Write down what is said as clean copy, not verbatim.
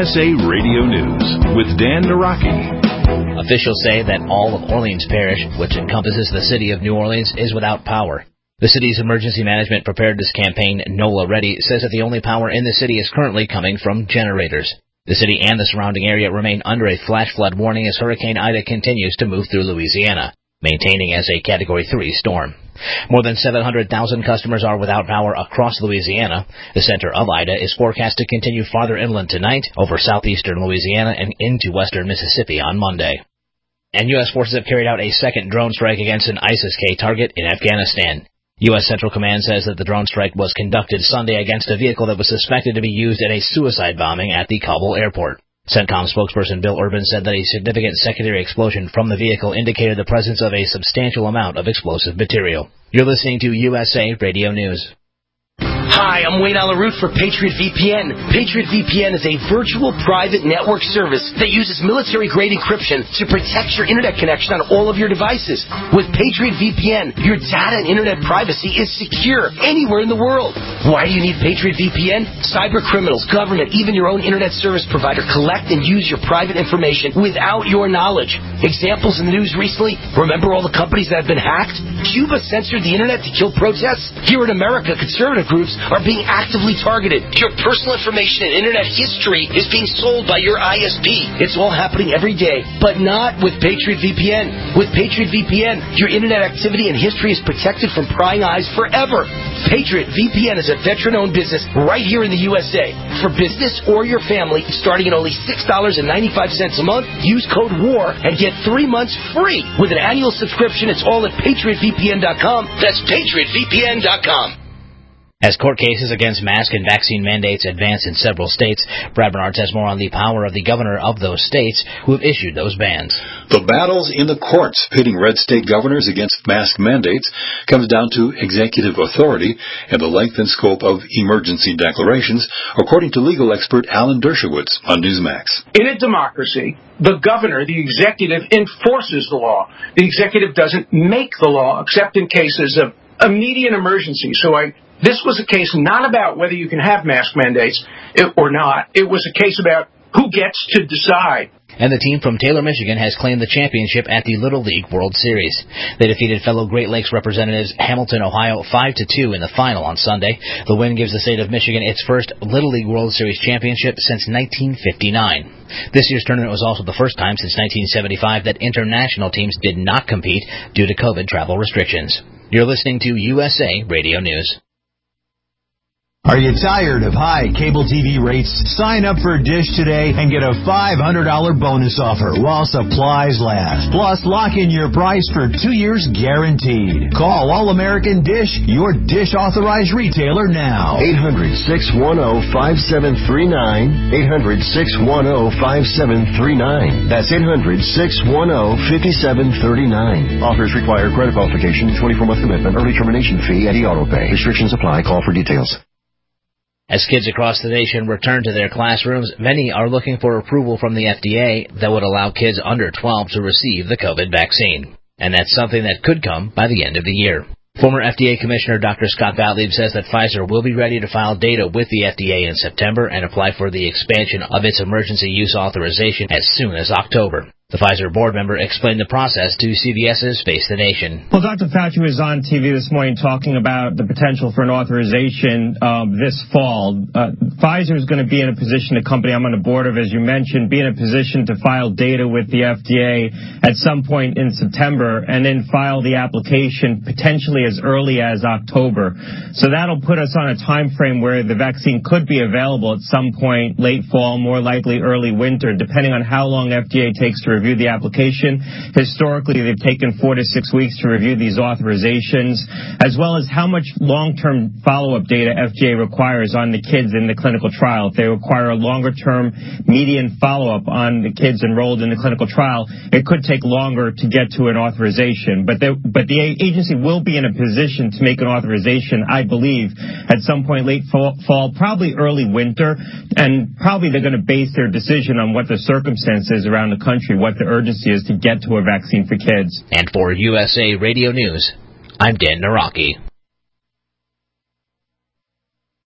USA Radio News with Dan Naraki. Officials say that all of Orleans Parish, which encompasses the city of New Orleans, is without power. The city's emergency management preparedness campaign, NOLA Ready, says that the only power in the city is currently coming from generators. The city and the surrounding area remain under a flash flood warning as Hurricane Ida continues to move through Louisiana, maintaining as a Category 3 storm. More than 700,000 customers are without power across Louisiana. The center of Ida is forecast to continue farther inland tonight, over southeastern Louisiana and into western Mississippi on Monday. And U.S. forces have carried out a second drone strike against an ISIS-K target in Afghanistan. U.S. Central Command says that the drone strike was conducted Sunday against a vehicle that was suspected to be used in a suicide bombing at the Kabul airport. CENTCOM spokesperson Bill Urban said that a significant secondary explosion from the vehicle indicated the presence of a substantial amount of explosive material. You're listening to USA Radio News. Hi, I'm Wayne Alaroot for Patriot VPN. Patriot VPN is a virtual private network service that uses military-grade encryption to protect your internet connection on all of your devices. With Patriot VPN, your data and internet privacy is secure anywhere in the world. Why do you need Patriot VPN? Cyber criminals, government, even your own internet service provider collect and use your private information without your knowledge. Examples in the news recently, remember all the companies that have been hacked? Cuba censored the internet to kill protests? Here in America, conservative groups are being actively targeted. Your personal information and internet history is being sold by your ISP. It's all happening every day, but not with Patriot VPN. With Patriot VPN, your internet activity and history is protected from prying eyes forever. Patriot VPN is a veteran-owned business right here in the USA. For business or your family, starting at only $6.95 a month, use code WAR and get 3 months free. With an annual subscription, it's all at PatriotVPN.com. That's PatriotVPN.com. As court cases against mask and vaccine mandates advance in several states, Brad Bernard has more on the power of the governor of those states who have issued those bans. The battles in the courts pitting red state governors against mask mandates comes down to executive authority and the length and scope of emergency declarations, according to legal expert Alan Dershowitz on Newsmax. In a democracy, the governor, the executive, enforces the law. The executive doesn't make the law except in cases of immediate emergency. This was a case not about whether you can have mask mandates or not. It was a case about who gets to decide. And the team from Taylor, Michigan has claimed the championship at the Little League World Series. They defeated fellow Great Lakes representatives Hamilton, Ohio 5-2 in the final on Sunday. The win gives the state of Michigan its first Little League World Series championship since 1959. This year's tournament was also the first time since 1975 that international teams did not compete due to COVID travel restrictions. You're listening to USA Radio News. Are you tired of high cable TV rates? Sign up for Dish today and get a $500 bonus offer while supplies last. Plus, lock in your price for 2 years guaranteed. Call All-American Dish, your Dish authorized retailer now. 800-610-5739. 800-610-5739. That's 800-610-5739. Offers require credit qualification, 24-month commitment, early termination fee, and auto pay. Restrictions apply. Call for details. As kids across the nation return to their classrooms, many are looking for approval from the FDA that would allow kids under 12 to receive the COVID vaccine. And that's something that could come by the end of the year. Former FDA Commissioner Dr. Scott Gottlieb says that Pfizer will be ready to file data with the FDA in September and apply for the expansion of its emergency use authorization as soon as October. The Pfizer board member explained the process to CBS's Face the Nation. Well, Dr. Fauci was on TV this morning talking about the potential for an authorization this fall. Pfizer is going to be in a position, the company I'm on the board of, as you mentioned, be in a position to file data with the FDA at some point in September and then file the application potentially as early as October. So that'll put us on a time frame where the vaccine could be available at some point late fall, more likely early winter, depending on how long FDA takes to review the application. Historically, they've taken 4 to 6 weeks to review these authorizations, as well as how much long-term follow-up data FDA requires on the kids in the clinical trial. If they require a longer-term median follow-up on the kids enrolled in the clinical trial, it could take longer to get to an authorization. But the agency will be in a position to make an authorization, I believe, at some point late fall, probably early winter, and probably they're going to base their decision on what the circumstances around the country, what the urgency is to get to a vaccine for kids. And for USA Radio News, I'm Dan Naraki.